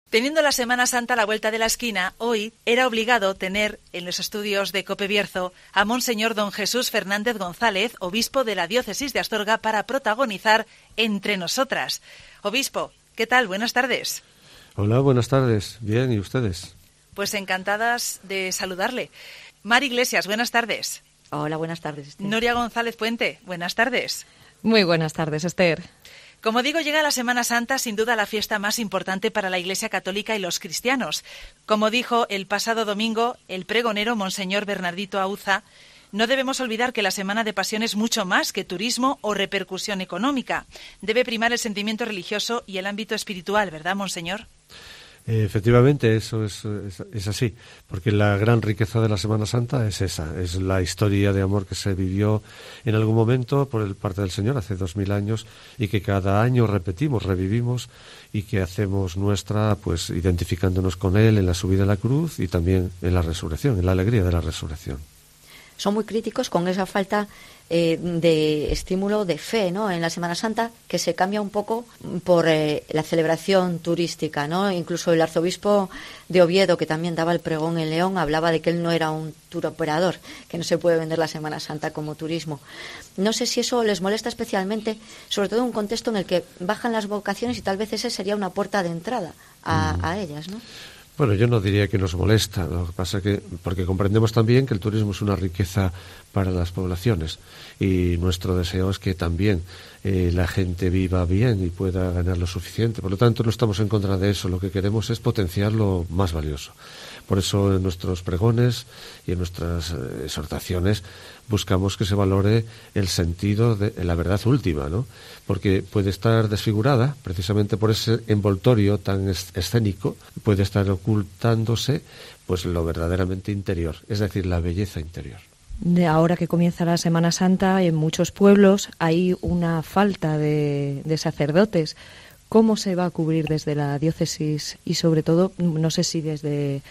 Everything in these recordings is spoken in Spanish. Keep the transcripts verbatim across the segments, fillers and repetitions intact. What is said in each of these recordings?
Teniendo la Semana Santa a la vuelta de la esquina, hoy era obligado tener en los estudios de COPE Bierzo a Monseñor don Jesús Fernández González, obispo de la diócesis de Astorga, para protagonizar Entre Nosotras. Obispo, ¿qué tal? Buenas tardes. Hola, buenas tardes. Bien, ¿y ustedes? Pues encantadas de saludarle. Mar Iglesias, buenas tardes. Hola, buenas tardes, Esther. Noria González Puente, buenas tardes. Muy buenas tardes, Esther. Como digo, llega la Semana Santa, sin duda la fiesta más importante para la Iglesia Católica y los cristianos. Como dijo el pasado domingo el pregonero Monseñor Bernardito Auza, no debemos olvidar que la Semana de Pasión es mucho más que turismo o repercusión económica. Debe primar el sentimiento religioso y el ámbito espiritual, ¿verdad, Monseñor? Efectivamente, eso es, es, es así, porque la gran riqueza de la Semana Santa es esa, es la historia de amor que se vivió en algún momento por el parte del Señor hace dos mil años y que cada año repetimos, revivimos y que hacemos nuestra, pues identificándonos con Él en la subida a la cruz y también en la resurrección, en la alegría de la resurrección. Son muy críticos con esa falta eh, de estímulo de fe, ¿no?, en la Semana Santa, que se cambia un poco por eh, la celebración turística, ¿no? Incluso el arzobispo de Oviedo, que también daba el pregón en León, hablaba de que él no era un tour operador, que no se puede vender la Semana Santa como turismo. No sé si eso les molesta especialmente, sobre todo en un contexto en el que bajan las vocaciones y tal vez ese sería una puerta de entrada a, mm. a ellas, ¿no? Bueno, yo no diría que nos molesta, lo que pasa que porque comprendemos también que el turismo es una riqueza para las poblaciones y nuestro deseo es que también eh, la gente viva bien y pueda ganar lo suficiente. Por lo tanto, no estamos en contra de eso, lo que queremos es potenciar lo más valioso. Por eso en nuestros pregones y en nuestras eh, exhortaciones buscamos que se valore el sentido de la verdad última, ¿no? Porque puede estar desfigurada precisamente por ese envoltorio tan escénico, puede estar ocultándose pues lo verdaderamente interior, es decir, la belleza interior. De ahora que comienza la Semana Santa, en muchos pueblos hay una falta de, de sacerdotes. ¿Cómo se va a cubrir desde la diócesis y sobre todo, no sé si desde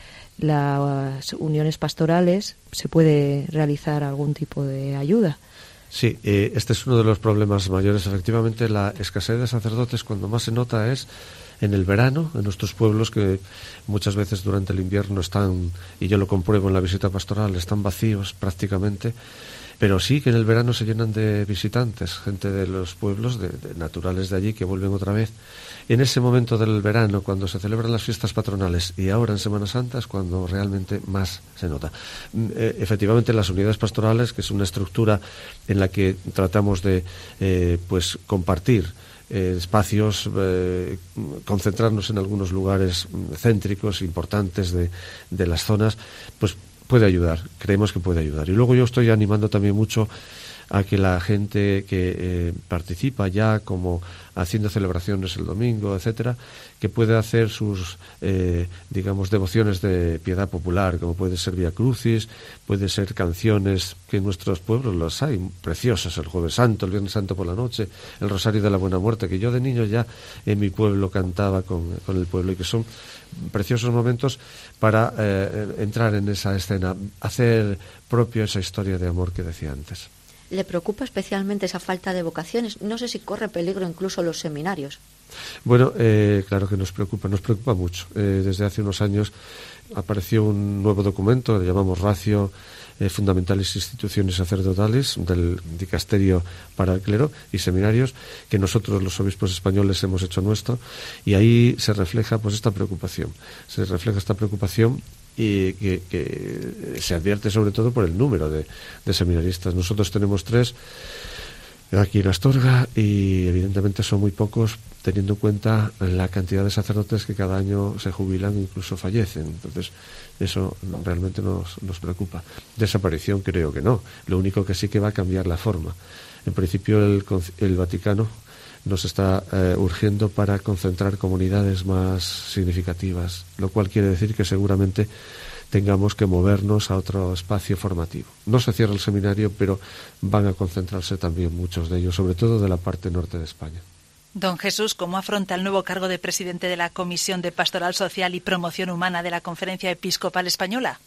las uniones pastorales se puede realizar algún tipo de ayuda? Sí, eh, este es uno de los problemas mayores. Efectivamente, la escasez de sacerdotes cuando más se nota es en el verano, en nuestros pueblos que muchas veces durante el invierno están, y yo lo compruebo en la visita pastoral, están vacíos prácticamente. Pero sí que en el verano se llenan de visitantes, gente de los pueblos, de, de naturales de allí, que vuelven otra vez. En ese momento del verano, cuando se celebran las fiestas patronales y ahora en Semana Santa, es cuando realmente más se nota. Eh, efectivamente, las unidades pastorales, que es una estructura en la que tratamos de eh, pues compartir eh, espacios, eh, concentrarnos en algunos lugares céntricos, importantes de, de las zonas, pues puede ayudar, creemos que puede ayudar. Y luego yo estoy animando también mucho a que la gente que eh, participa ya como haciendo celebraciones el domingo, etcétera, que pueda hacer sus, eh, digamos, devociones de piedad popular, como puede ser Vía Crucis, puede ser canciones que en nuestros pueblos las hay, preciosas, el Jueves Santo, el Viernes Santo por la noche, el Rosario de la Buena Muerte, que yo de niño ya en mi pueblo cantaba con, con el pueblo y que son preciosos momentos para eh, entrar en esa escena, hacer propio esa historia de amor que decía antes. ¿Le preocupa especialmente esa falta de vocaciones? No sé si corre peligro incluso los seminarios. Bueno, eh, claro que nos preocupa, nos preocupa mucho. Eh, desde hace unos años apareció un nuevo documento, le llamamos Ratio eh, Fundamentalis Institutiones Sacerdotales, del Dicasterio para el Clero y Seminarios, que nosotros los obispos españoles hemos hecho nuestro, y ahí se refleja pues esta preocupación, se refleja esta preocupación y que, que se advierte sobre todo por el número de, de seminaristas. Nosotros tenemos tres aquí en Astorga y evidentemente son muy pocos teniendo en cuenta la cantidad de sacerdotes que cada año se jubilan e incluso fallecen. Entonces eso realmente nos, nos preocupa. Desaparición creo que no, lo único que sí que va a cambiar la forma. En principio el, el Vaticano nos está eh, urgiendo para concentrar comunidades más significativas, lo cual quiere decir que seguramente tengamos que movernos a otro espacio formativo. No se cierra el seminario, pero van a concentrarse también muchos de ellos, sobre todo de la parte norte de España. Don Jesús, ¿cómo afronta el nuevo cargo de presidente de la Comisión de Pastoral Social y Promoción Humana de la Conferencia Episcopal Española?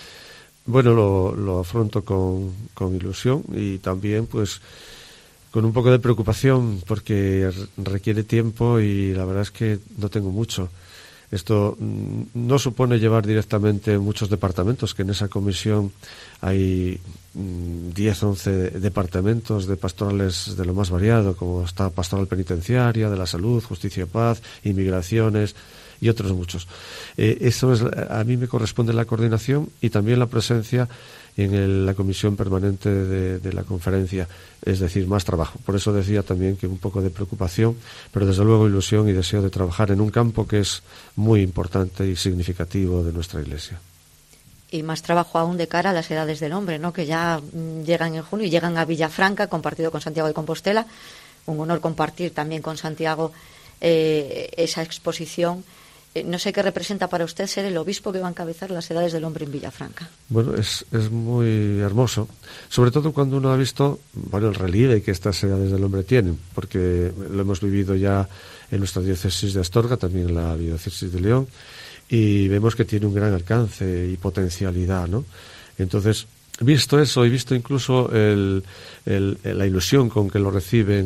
Bueno, lo, lo afronto con, con ilusión y también pues con un poco de preocupación porque requiere tiempo y la verdad es que no tengo mucho. Esto no supone llevar directamente muchos departamentos, que en esa comisión hay diez, once departamentos de pastorales de lo más variado, como está pastoral penitenciaria, de la salud, justicia y paz, inmigraciones y otros muchos. Eh, eso es, a mí me corresponde la coordinación y también la presencia en el, la comisión permanente de, de la conferencia, es decir, más trabajo. Por eso decía también que un poco de preocupación, pero desde luego ilusión y deseo de trabajar en un campo que es muy importante y significativo de nuestra Iglesia. Y más trabajo aún de cara a las edades del hombre, ¿no? Que ya mm, llegan en junio y llegan a Villafranca, compartido con Santiago de Compostela. Un honor compartir también con Santiago eh, esa exposición. Eh, no sé qué representa para usted ser el obispo que va a encabezar las edades del hombre en Villafranca. Bueno, es, es muy hermoso, sobre todo cuando uno ha visto, bueno, el relieve que estas edades del hombre tienen, porque lo hemos vivido ya en nuestra diócesis de Astorga, también en la diócesis de León, y vemos que tiene un gran alcance y potencialidad, ¿no? Entonces, visto eso y visto incluso el, el, la ilusión con que lo reciben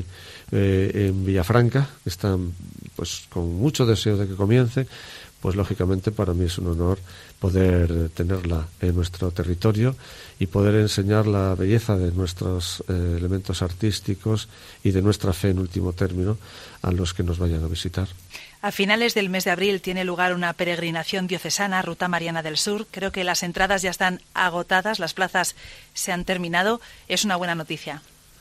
eh, en Villafranca, que están pues con mucho deseo de que comience, pues lógicamente para mí es un honor poder tenerla en nuestro territorio y poder enseñar la belleza de nuestros eh, elementos artísticos y de nuestra fe en último término a los que nos vayan a visitar. A finales del mes de abril tiene lugar una peregrinación diocesana, Ruta Mariana del Sur. Creo que las entradas ya están agotadas, las plazas se han terminado. Es una buena noticia.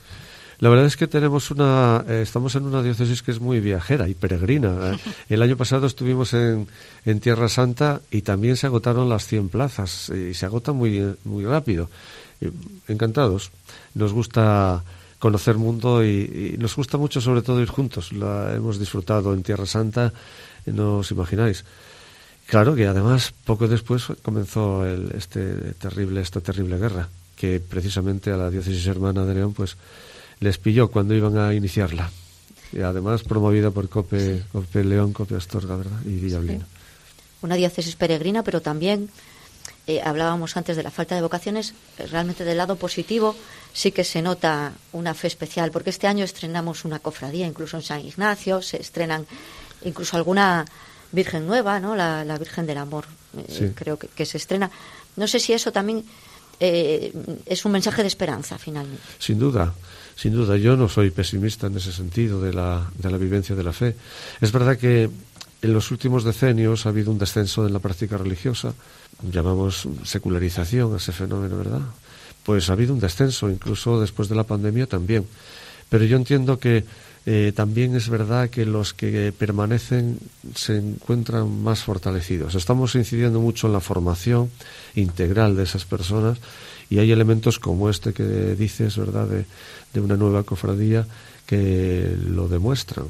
La verdad es que tenemos una, eh, estamos en una diócesis que es muy viajera y peregrina. El año pasado estuvimos en, en Tierra Santa y también se agotaron las cien plazas y se agota muy, muy rápido. Encantados. Nos gusta conocer mundo y, y nos gusta mucho sobre todo ir juntos. La hemos disfrutado en Tierra Santa, no os imagináis. Claro que además poco después comenzó el, este terrible, esta terrible guerra, que precisamente a la diócesis hermana de León pues les pilló cuando iban a iniciarla. Y además promovida por COPE, COPE León, COPE Astorga, ¿verdad? Y Villablino. Sí. Una diócesis peregrina, pero también eh, hablábamos antes de la falta de vocaciones. Realmente del lado positivo sí que se nota una fe especial, porque este año estrenamos una cofradía, incluso en San Ignacio, se estrenan incluso alguna Virgen nueva, ¿no? La, la Virgen del Amor, eh, sí. creo que, que se estrena. No sé si eso también eh, es un mensaje de esperanza, finalmente. Sin duda. Sin duda, yo no soy pesimista en ese sentido de la, de la vivencia de la fe. Es verdad que en los últimos decenios ha habido un descenso en la práctica religiosa, llamamos secularización a ese fenómeno, ¿verdad? Pues ha habido un descenso, incluso después de la pandemia también. Pero yo entiendo que eh, también es verdad que los que permanecen se encuentran más fortalecidos. Estamos incidiendo mucho en la formación integral de esas personas y hay elementos como este que dices, ¿verdad?, de, de una nueva cofradía que lo demuestran.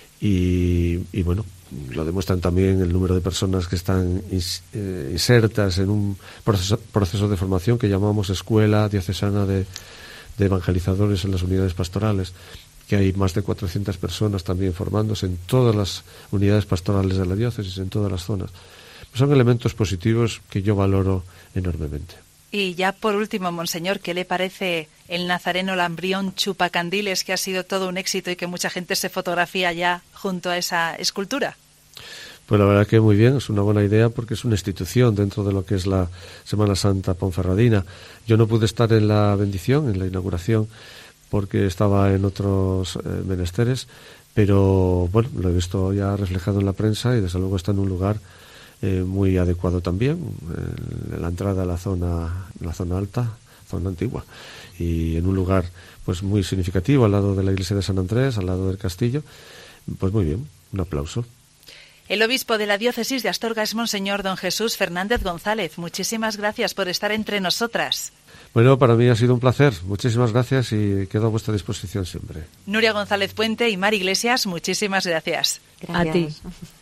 Y, y bueno, lo demuestran también el número de personas que están ins, eh, insertas en un proceso, proceso de formación que llamamos Escuela Diocesana de, de Evangelizadores en las Unidades Pastorales, que hay más de cuatrocientas personas también formándose en todas las unidades pastorales de la diócesis, en todas las zonas. Son elementos positivos que yo valoro enormemente. Y ya por último, monseñor, ¿qué le parece el nazareno Lambrión Chupacandiles, que ha sido todo un éxito y que mucha gente se fotografía ya junto a esa escultura? Pues la verdad que muy bien, es una buena idea porque es una institución dentro de lo que es la Semana Santa Ponferradina. Yo no pude estar en la bendición, en la inauguración, porque estaba en otros eh, menesteres, pero bueno, lo he visto ya reflejado en la prensa y desde luego está en un lugar Eh, muy adecuado también, en la entrada a la zona, la zona alta, zona antigua, y en un lugar pues muy significativo al lado de la iglesia de San Andrés, al lado del castillo. Pues muy bien, un aplauso. El obispo de la diócesis de Astorga es monseñor don Jesús Fernández González. Muchísimas gracias por estar entre nosotras. Bueno, para mí ha sido un placer. Muchísimas gracias y quedo a vuestra disposición siempre. Nuria González Puente y Mar Iglesias, muchísimas gracias. Gracias. A ti.